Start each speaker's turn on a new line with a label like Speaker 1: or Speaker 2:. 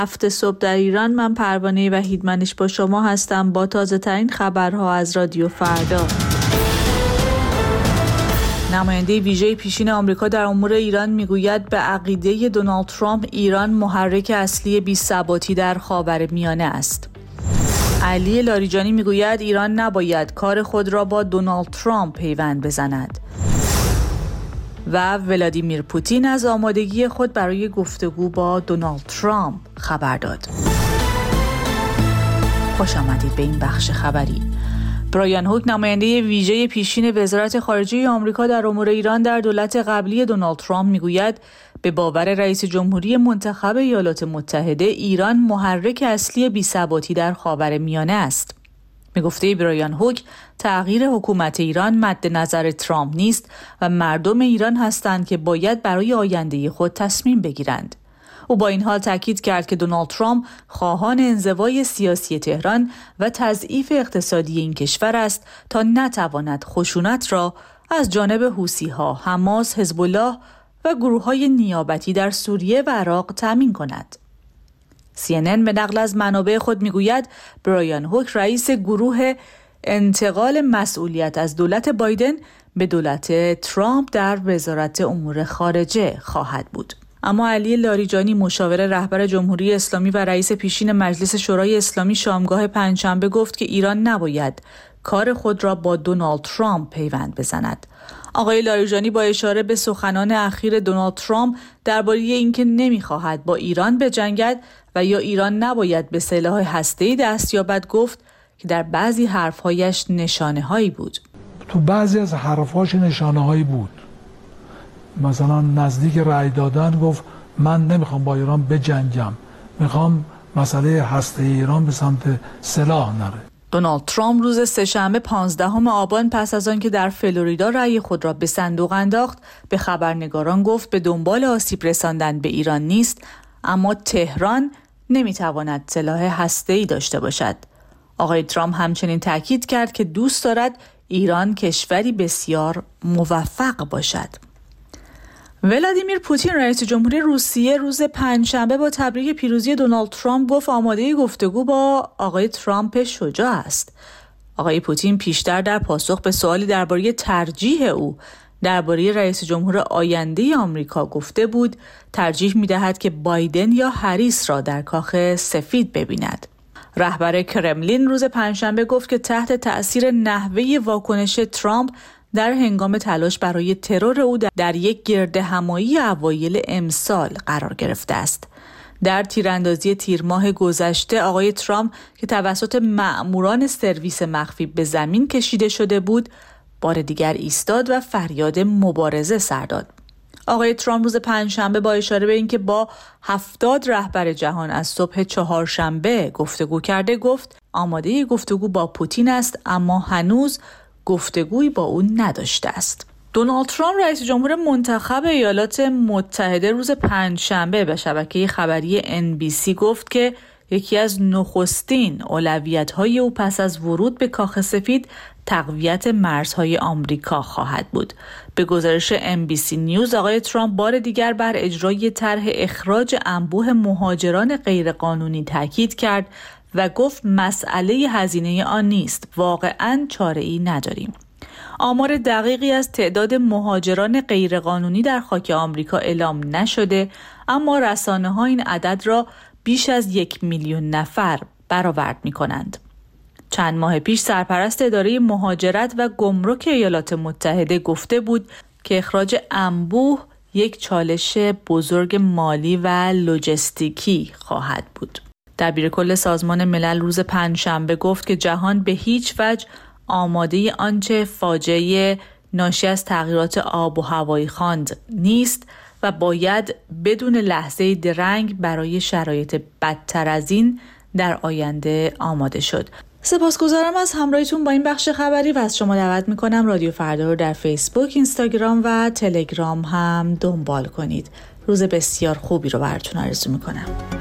Speaker 1: هفت صبح در ایران. من پروانه وحیدمنش با شما هستم با تازه ترین خبرها از رادیو فردا. نماینده ویژه پیشین آمریکا در امور ایران میگوید به عقیده دونالد ترامپ ایران محرک اصلی بی‌ثباتی در خاورمیانه است. علی لاریجانی میگوید ایران نباید کار خود را با دونالد ترامپ پیوند بزند. و ولادیمیر پوتین از آمادگی خود برای گفتگو با دونالد ترامپ خبر داد. خوش آمدید به این بخش خبری. برایان هوک نماینده ویژه پیشین وزارت خارجه آمریکا در امور ایران در دولت قبلی دونالد ترامپ میگوید به باور رئیس جمهوری منتخب ایالات متحده ایران محرک اصلی بی‌ثباتی در خاورمیانه است. به گفته برایان هوک تغییر حکومت ایران مد نظر ترامپ نیست و مردم ایران هستند که باید برای آینده خود تصمیم بگیرند. او با این حال تاکید کرد که دونالد ترامپ خواهان انزوای سیاسی تهران و تضعیف اقتصادی این کشور است تا نتواند خشونت را از جانب حوثی‌ها، حماس، حزب الله و گروه‌های نیابتی در سوریه و عراق تامین کند. CNN به نقل از منابع خود میگوید برایان هوک رئیس گروه انتقال مسئولیت از دولت بایدن به دولت ترامپ در وزارت امور خارجه خواهد بود. اما علی لاریجانی مشاور رهبر جمهوری اسلامی و رئیس پیشین مجلس شورای اسلامی شامگاه پنجشنبه گفت که ایران نباید کار خود را با دونالد ترامپ پیوند بزند. آقای لاریجانی با اشاره به سخنان اخیر دونالد ترامپ درباره اینکه نمی‌خواهد با ایران بجنگد و یا ایران نباید به سلاح هسته‌ای دست یابد گفت که در بعضی حرف‌هایش نشانه‌هایی بود.
Speaker 2: تو بعضی از حرف‌هاش نشانه‌هایی بود. مثلا نزدیک رأی دادن گفت من نمیخوام با ایران بجنگم، میخوام مسئله هسته ایران به سمت سلاح نره.
Speaker 1: دونالد ترامپ روز سه‌شنبه 15 آبان پس از آنکه در فلوریدا رأی خود را به صندوق انداخت به خبرنگاران گفت به دنبال آسیب رساندن به ایران نیست، اما تهران نمیتواند سلاح هسته‌ای داشته باشد. آقای ترامپ همچنین تاکید کرد که دوست دارد ایران کشوری بسیار موفق باشد. ولادیمیر پوتین رئیس جمهوری روسیه روز پنجشنبه با تبریک پیروزی دونالد ترامپ گفت آماده گفتگو با آقای ترامپ شجاع است. آقای پوتین پیشتر در پاسخ به سوالی درباره ترجیح او درباره رئیس جمهور آینده آمریکا گفته بود ترجیح می‌دهد که بایدن یا هریس را در کاخ سفید ببیند. رهبر کرملین روز پنجشنبه گفت که تحت تأثیر نحوه واکنش ترامپ در هنگام تلاش برای ترور او در یک گردهمایی اوایل امسال قرار گرفته است. در تیراندازی تیر ماه گذشته آقای ترامپ که توسط مأموران سرویس مخفی به زمین کشیده شده بود، بار دیگر ایستاد و فریاد مبارزه سر داد. آقای ترامپ روز پنجشنبه با اشاره به اینکه با 70 رهبر جهان از صبح چهارشنبه گفتگو کرده گفت آماده گفتگو با پوتین است اما هنوز گفتگویی با او نداشته است. دونالد ترامپ رئیس جمهور منتخب ایالات متحده روز پنجشنبه به شبکه خبری NBC گفت که یکی از نخستین اولویت‌های او پس از ورود به کاخ سفید تقویت مرزهای آمریکا خواهد بود. به گزارش NBC نیوز آقای ترامپ بار دیگر بر اجرای طرح اخراج انبوه مهاجران غیرقانونی تاکید کرد و گفت مسئله هزینه آن نیست، واقعاً چاره‌ای نداریم. آمار دقیقی از تعداد مهاجران غیرقانونی در خاک آمریکا اعلام نشده، اما رسانه‌ها این عدد را بیش از 1 میلیون نفر برآورد می‌کنند. چند ماه پیش سرپرست اداره مهاجرت و گمرک ایالات متحده گفته بود که اخراج انبوه یک چالش بزرگ مالی و لوجستیکی خواهد بود. دبیرکل سازمان ملل روز پنجشنبه گفت که جهان به هیچ وجه آماده آنچه فاجعه ناشی از تغییرات آب و هوایی خواند نیست و باید بدون لحظه درنگ برای شرایط بدتر از این در آینده آماده شد. سپاسگزارم از همراهیتون با این بخش خبری و از شما دعوت میکنم رادیو فردا رو در فیسبوک، اینستاگرام و تلگرام هم دنبال کنید. روز بسیار خوبی رو براتون آرزو میکنم.